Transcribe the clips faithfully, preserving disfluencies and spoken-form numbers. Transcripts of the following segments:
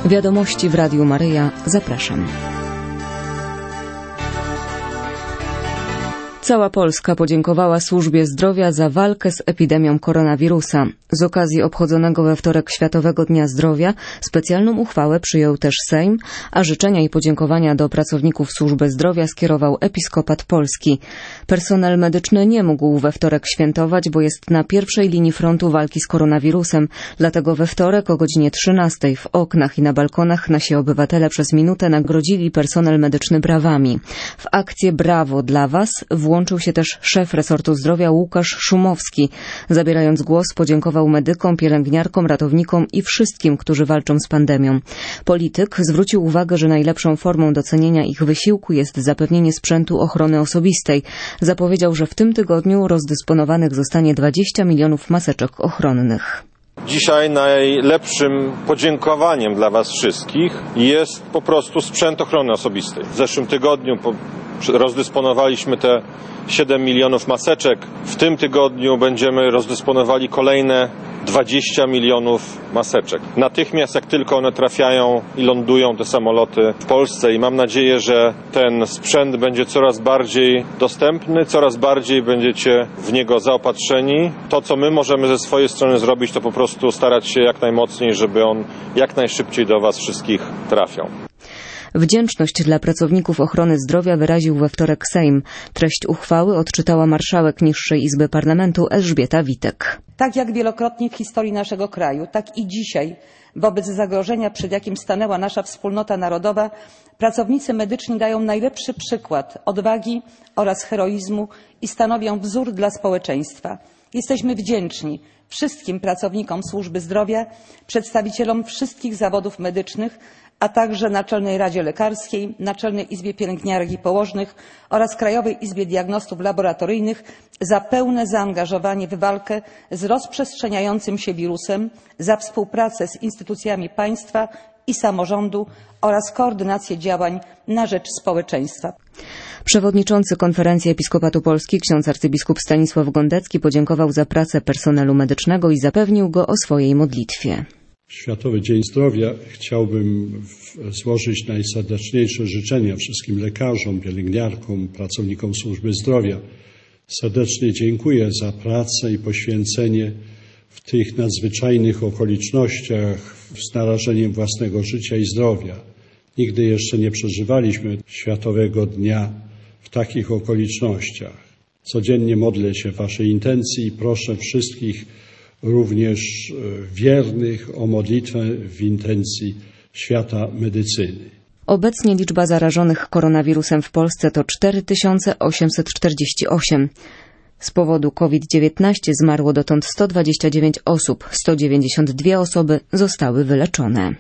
Wiadomości w Radiu Maryja. Zapraszam. Cała Polska podziękowała służbie zdrowia za walkę z epidemią koronawirusa. Z okazji obchodzonego we wtorek Światowego Dnia Zdrowia specjalną uchwałę przyjął też Sejm, a życzenia i podziękowania do pracowników służby zdrowia skierował Episkopat Polski. Personel medyczny nie mógł we wtorek świętować, bo jest na pierwszej linii frontu walki z koronawirusem. Dlatego we wtorek o godzinie trzynastej w oknach i na balkonach nasi obywatele przez minutę nagrodzili personel medyczny brawami. W akcję Brawo dla Was włączył się też szef resortu zdrowia Łukasz Szumowski. Zabierając głos, podziękował medykom, pielęgniarkom, ratownikom i wszystkim, którzy walczą z pandemią. Polityk zwrócił uwagę, że najlepszą formą docenienia ich wysiłku jest zapewnienie sprzętu ochrony osobistej. Zapowiedział, że w tym tygodniu rozdysponowanych zostanie dwadzieścia milionów maseczek ochronnych. Dzisiaj najlepszym podziękowaniem dla Was wszystkich jest po prostu sprzęt ochrony osobistej. W zeszłym tygodniu po, rozdysponowaliśmy te siedem milionów maseczek. W tym tygodniu będziemy rozdysponowali kolejne dwadzieścia milionów maseczek. Natychmiast jak tylko one trafiają i lądują, te samoloty w Polsce, i mam nadzieję, że ten sprzęt będzie coraz bardziej dostępny, coraz bardziej będziecie w niego zaopatrzeni. To, co my możemy ze swojej strony zrobić, to po prostu starać się jak najmocniej, żeby on jak najszybciej do Was wszystkich trafiał. Wdzięczność dla pracowników ochrony zdrowia wyraził we wtorek Sejm. Treść uchwały odczytała marszałek Niższej Izby Parlamentu Elżbieta Witek. Tak jak wielokrotnie w historii naszego kraju, tak i dzisiaj wobec zagrożenia, przed jakim stanęła nasza wspólnota narodowa, pracownicy medyczni dają najlepszy przykład odwagi oraz heroizmu i stanowią wzór dla społeczeństwa. Jesteśmy wdzięczni wszystkim pracownikom służby zdrowia, przedstawicielom wszystkich zawodów medycznych, a także Naczelnej Radzie Lekarskiej, Naczelnej Izbie Pielęgniarek i Położnych oraz Krajowej Izbie Diagnostów Laboratoryjnych za pełne zaangażowanie w walkę z rozprzestrzeniającym się wirusem, za współpracę z instytucjami państwa i samorządu oraz koordynację działań na rzecz społeczeństwa. Przewodniczący Konferencji Episkopatu Polski ksiądz arcybiskup Stanisław Gondecki podziękował za pracę personelu medycznego i zapewnił go o swojej modlitwie. Światowy Dzień Zdrowia chciałbym złożyć najserdeczniejsze życzenia wszystkim lekarzom, pielęgniarkom, pracownikom służby zdrowia. Serdecznie dziękuję za pracę i poświęcenie w tych nadzwyczajnych okolicznościach z narażeniem własnego życia i zdrowia. Nigdy jeszcze nie przeżywaliśmy Światowego Dnia w takich okolicznościach. Codziennie modlę się w Waszej intencji i proszę wszystkich również wiernych o modlitwę w intencji świata medycyny. Obecnie liczba zarażonych koronawirusem w Polsce to cztery tysiące osiemset czterdzieści osiem. Z powodu COVID dziewiętnaście zmarło dotąd sto dwadzieścia dziewięć osób, sto dziewięćdziesiąt dwie osoby zostały wyleczone.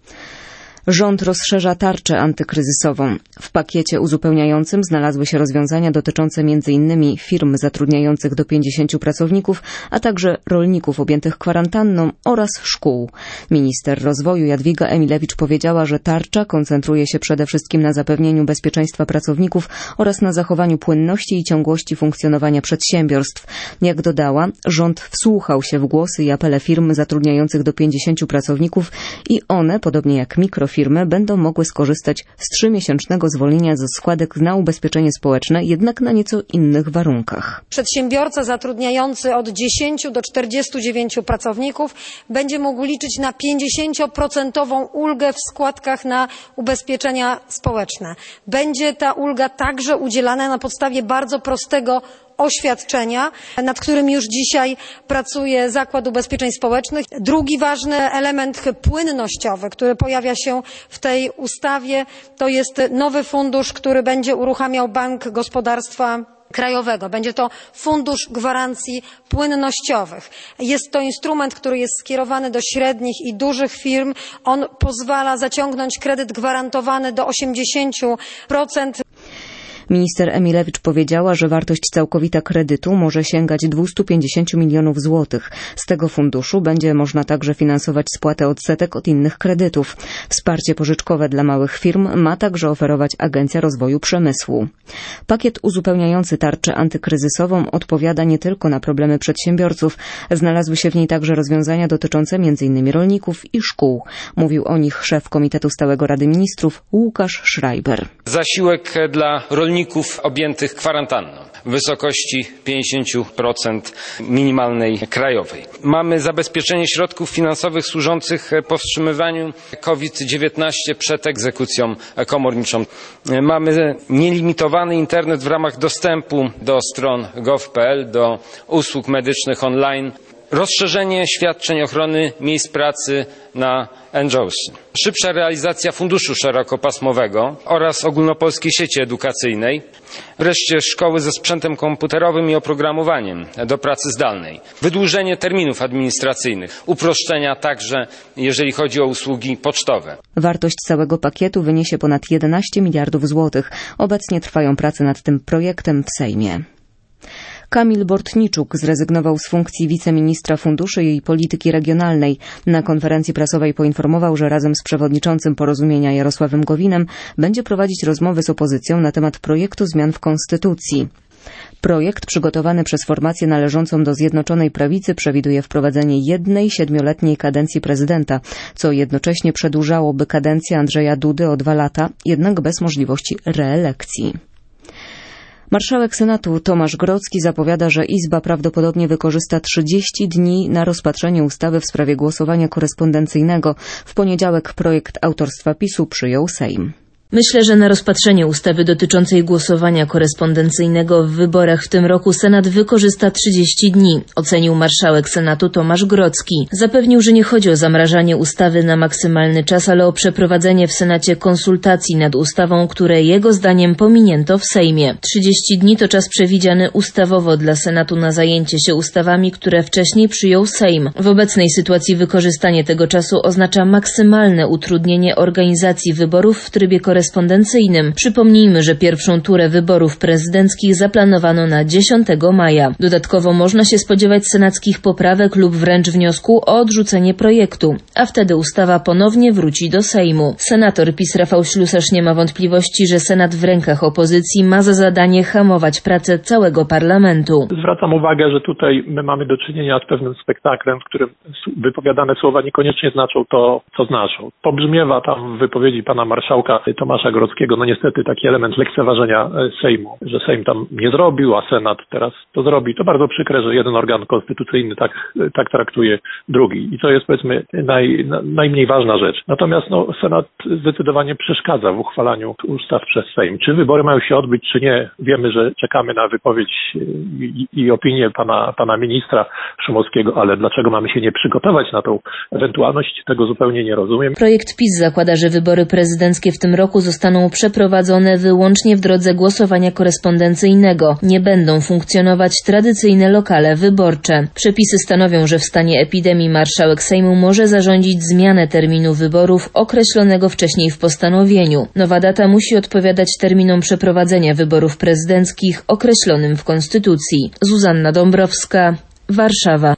Rząd rozszerza tarczę antykryzysową. W pakiecie uzupełniającym znalazły się rozwiązania dotyczące między innymi firm zatrudniających do pięćdziesięciu pracowników, a także rolników objętych kwarantanną oraz szkół. Minister rozwoju Jadwiga Emilewicz powiedziała, że tarcza koncentruje się przede wszystkim na zapewnieniu bezpieczeństwa pracowników oraz na zachowaniu płynności i ciągłości funkcjonowania przedsiębiorstw. Jak dodała, rząd wsłuchał się w głosy i apele firm zatrudniających do pięćdziesięciu pracowników i one, podobnie jak mikrofirmy, Firmy będą mogły skorzystać z trzymiesięcznego zwolnienia ze składek na ubezpieczenie społeczne, jednak na nieco innych warunkach. Przedsiębiorca zatrudniający od dziesięciu do czterdziestu dziewięciu pracowników będzie mógł liczyć na pięćdziesięcioprocentową ulgę w składkach na ubezpieczenia społeczne. Będzie ta ulga także udzielana na podstawie bardzo prostego oświadczenia, nad którym już dzisiaj pracuje Zakład Ubezpieczeń Społecznych. Drugi ważny element płynnościowy, który pojawia się w tej ustawie, to jest nowy fundusz, który będzie uruchamiał Bank Gospodarstwa Krajowego. Będzie to Fundusz Gwarancji Płynnościowych. Jest to instrument, który jest skierowany do średnich i dużych firm. On pozwala zaciągnąć kredyt gwarantowany do osiemdziesięciu procent. Minister Emilewicz powiedziała, że wartość całkowita kredytu może sięgać dwieście pięćdziesiąt milionów złotych. Z tego funduszu będzie można także finansować spłatę odsetek od innych kredytów. Wsparcie pożyczkowe dla małych firm ma także oferować Agencja Rozwoju Przemysłu. Pakiet uzupełniający tarczę antykryzysową odpowiada nie tylko na problemy przedsiębiorców. Znalazły się w niej także rozwiązania dotyczące m in rolników i szkół. Mówił o nich szef Komitetu Stałego Rady Ministrów Łukasz Schreiber. Zasiłek dla rolników objętych kwarantanną w wysokości pięćdziesiąt procent minimalnej krajowej. Mamy zabezpieczenie środków finansowych służących powstrzymywaniu COVID dziewiętnaście przed egzekucją komorniczą. Mamy nielimitowany internet w ramach dostępu do stron gov kropka p l, do usług medycznych online. Rozszerzenie świadczeń ochrony miejsc pracy na N G O sy. Szybsza realizacja funduszu szerokopasmowego oraz ogólnopolskiej sieci edukacyjnej. Wreszcie szkoły ze sprzętem komputerowym i oprogramowaniem do pracy zdalnej. Wydłużenie terminów administracyjnych. Uproszczenia także, jeżeli chodzi o usługi pocztowe. Wartość całego pakietu wyniesie ponad jedenaście miliardów złotych. Obecnie trwają prace nad tym projektem w Sejmie. Kamil Bortniczuk zrezygnował z funkcji wiceministra funduszy i polityki regionalnej. Na konferencji prasowej poinformował, że razem z przewodniczącym Porozumienia Jarosławem Gowinem będzie prowadzić rozmowy z opozycją na temat projektu zmian w Konstytucji. Projekt przygotowany przez formację należącą do Zjednoczonej Prawicy przewiduje wprowadzenie jednej siedmioletniej kadencji prezydenta, co jednocześnie przedłużałoby kadencję Andrzeja Dudy o dwa lata, jednak bez możliwości reelekcji. Marszałek Senatu Tomasz Grodzki zapowiada, że Izba prawdopodobnie wykorzysta trzydzieści dni na rozpatrzenie ustawy w sprawie głosowania korespondencyjnego. W poniedziałek projekt autorstwa PiSu przyjął Sejm. Myślę, że na rozpatrzenie ustawy dotyczącej głosowania korespondencyjnego w wyborach w tym roku Senat wykorzysta trzydzieści dni, ocenił marszałek Senatu Tomasz Grodzki. Zapewnił, że nie chodzi o zamrażanie ustawy na maksymalny czas, ale o przeprowadzenie w Senacie konsultacji nad ustawą, które jego zdaniem pominięto w Sejmie. trzydzieści dni to czas przewidziany ustawowo dla Senatu na zajęcie się ustawami, które wcześniej przyjął Sejm. W obecnej sytuacji wykorzystanie tego czasu oznacza maksymalne utrudnienie organizacji wyborów w trybie korespondencyjnym. korespondencyjnym. Przypomnijmy, że pierwszą turę wyborów prezydenckich zaplanowano na dziesiątego maja. Dodatkowo można się spodziewać senackich poprawek lub wręcz wniosku o odrzucenie projektu, a wtedy ustawa ponownie wróci do Sejmu. Senator PiS Rafał Ślusarz nie ma wątpliwości, że Senat w rękach opozycji ma za zadanie hamować pracę całego parlamentu. Zwracam uwagę, że tutaj my mamy do czynienia z pewnym spektaklem, w którym wypowiadane słowa niekoniecznie znaczą to, co znaczą. Pobrzmiewa tam w wypowiedzi pana marszałka Tomasza Grodzkiego, no niestety taki element lekceważenia Sejmu, że Sejm tam nie zrobił, a Senat teraz to zrobi. To bardzo przykre, że jeden organ konstytucyjny tak, tak traktuje drugi. I to jest, powiedzmy, naj, najmniej ważna rzecz. Natomiast no, Senat zdecydowanie przeszkadza w uchwalaniu ustaw przez Sejm. Czy wybory mają się odbyć, czy nie? Wiemy, że czekamy na wypowiedź i, i opinię pana, pana ministra Szumowskiego, ale dlaczego mamy się nie przygotować na tą ewentualność? Tego zupełnie nie rozumiem. Projekt PiS zakłada, że wybory prezydenckie w tym roku zostaną przeprowadzone wyłącznie w drodze głosowania korespondencyjnego. Nie będą funkcjonować tradycyjne lokale wyborcze. Przepisy stanowią, że w stanie epidemii marszałek Sejmu może zarządzić zmianę terminu wyborów określonego wcześniej w postanowieniu. Nowa data musi odpowiadać terminom przeprowadzenia wyborów prezydenckich określonym w Konstytucji. Zuzanna Dąbrowska, Warszawa.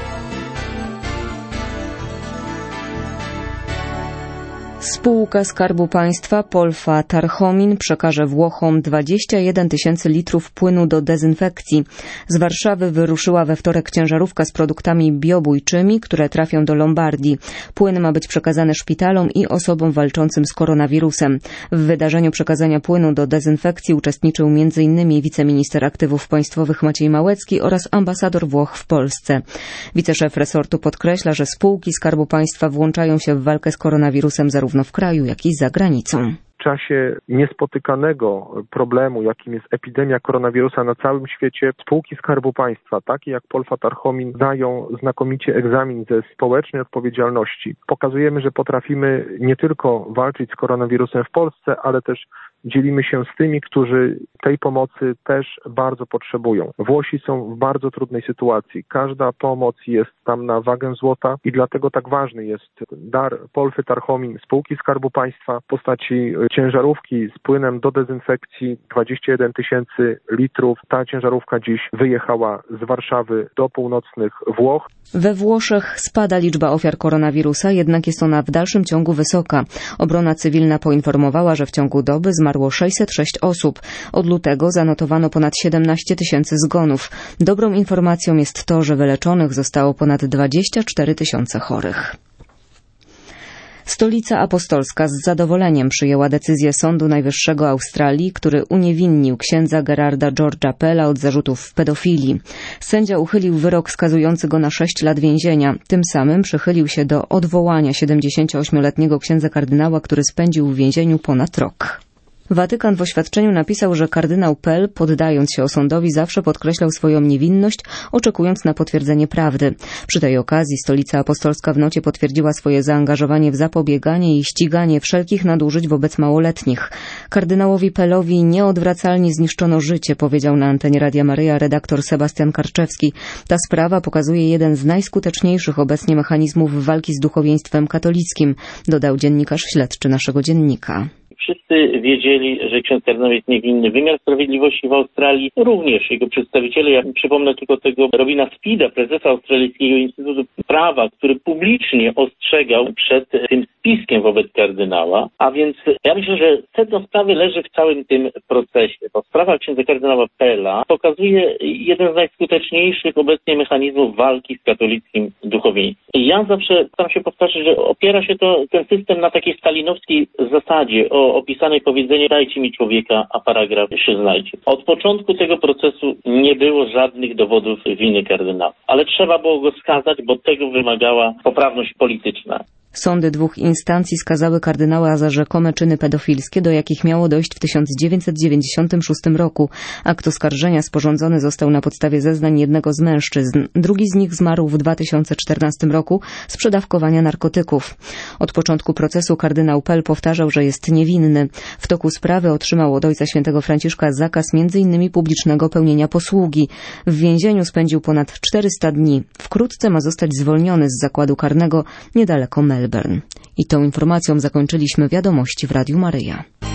Spółka Skarbu Państwa Polfa Tarchomin przekaże Włochom dwadzieścia jeden tysięcy litrów płynu do dezynfekcji. Z Warszawy wyruszyła we wtorek ciężarówka z produktami biobójczymi, które trafią do Lombardii. Płyn ma być przekazany szpitalom i osobom walczącym z koronawirusem. W wydarzeniu przekazania płynu do dezynfekcji uczestniczył między innymi wiceminister aktywów państwowych Maciej Małecki oraz ambasador Włoch w Polsce. Wiceszef resortu podkreśla, że spółki Skarbu Państwa włączają się w walkę z koronawirusem zarówno w kraju, jak i za granicą. W czasie niespotykanego problemu, jakim jest epidemia koronawirusa na całym świecie, spółki Skarbu Państwa, takie jak Polfa Tarchomin, dają znakomicie egzamin ze społecznej odpowiedzialności. Pokazujemy, że potrafimy nie tylko walczyć z koronawirusem w Polsce, ale też dzielimy się z tymi, którzy tej pomocy też bardzo potrzebują. Włosi są w bardzo trudnej sytuacji. Każda pomoc jest tam na wagę złota i dlatego tak ważny jest dar Polfy Tarchomin, spółki Skarbu Państwa w postaci ciężarówki z płynem do dezynfekcji dwadzieścia jeden tysięcy litrów. Ta ciężarówka dziś wyjechała z Warszawy do północnych Włoch. We Włoszech spada liczba ofiar koronawirusa, jednak jest ona w dalszym ciągu wysoka. Obrona cywilna poinformowała, że w ciągu doby zmarło sześćset sześć osób. Od lutego zanotowano ponad siedemnaście tysięcy zgonów. Dobrą informacją jest to, że wyleczonych zostało ponad dwadzieścia cztery tysiące chorych. Stolica Apostolska z zadowoleniem przyjęła decyzję Sądu Najwyższego Australii, który uniewinnił księdza Gerarda George'a Pella od zarzutów pedofilii. Sędzia uchylił wyrok skazujący go na sześć lat więzienia. Tym samym przychylił się do odwołania siedemdziesięcioośmioletniego księdza kardynała, który spędził w więzieniu ponad rok. Watykan w oświadczeniu napisał, że kardynał Pell, poddając się osądowi, zawsze podkreślał swoją niewinność, oczekując na potwierdzenie prawdy. Przy tej okazji Stolica Apostolska w nocie potwierdziła swoje zaangażowanie w zapobieganie i ściganie wszelkich nadużyć wobec małoletnich. Kardynałowi Pellowi nieodwracalnie zniszczono życie, powiedział na antenie Radia Maryja redaktor Sebastian Karczewski. Ta sprawa pokazuje jeden z najskuteczniejszych obecnie mechanizmów walki z duchowieństwem katolickim, dodał dziennikarz śledczy naszego dziennika. Wszyscy wiedzieli, że ksiądz kardynał jest niewinny. Wymiar sprawiedliwości w Australii również, jego przedstawiciele, ja przypomnę tylko tego Robina Speeda, prezesa Australijskiego Instytutu Prawa, który publicznie ostrzegał przed tym spiskiem wobec kardynała, a więc ja myślę, że sedno sprawy leży w całym tym procesie. Bo sprawa księdza kardynała Pella pokazuje jeden z najskuteczniejszych obecnie mechanizmów walki z katolickim duchowieństwem. Ja zawsze staram się powtarzać, że opiera się to, ten system na takiej stalinowskiej zasadzie o opisanej powiedzeniu dajcie mi człowieka, a paragraf się znajdzie. Od początku tego procesu nie było żadnych dowodów winy kardynała, ale trzeba było go skazać, bo tego wymagała poprawność polityczna. Sądy dwóch instancji skazały kardynała za rzekome czyny pedofilskie, do jakich miało dojść w tysiąc dziewięćset dziewięćdziesiątym szóstym roku. Akt oskarżenia sporządzony został na podstawie zeznań jednego z mężczyzn. Drugi z nich zmarł w dwa tysiące czternastym roku z przedawkowania narkotyków. Od początku procesu kardynał Pell powtarzał, że jest niewinny. W toku sprawy otrzymał od Ojca Świętego Franciszka zakaz między innymi publicznego pełnienia posługi. W więzieniu spędził ponad czterysta dni. Wkrótce ma zostać zwolniony z zakładu karnego niedaleko Melbourne. I tą informacją zakończyliśmy wiadomości w Radiu Maryja.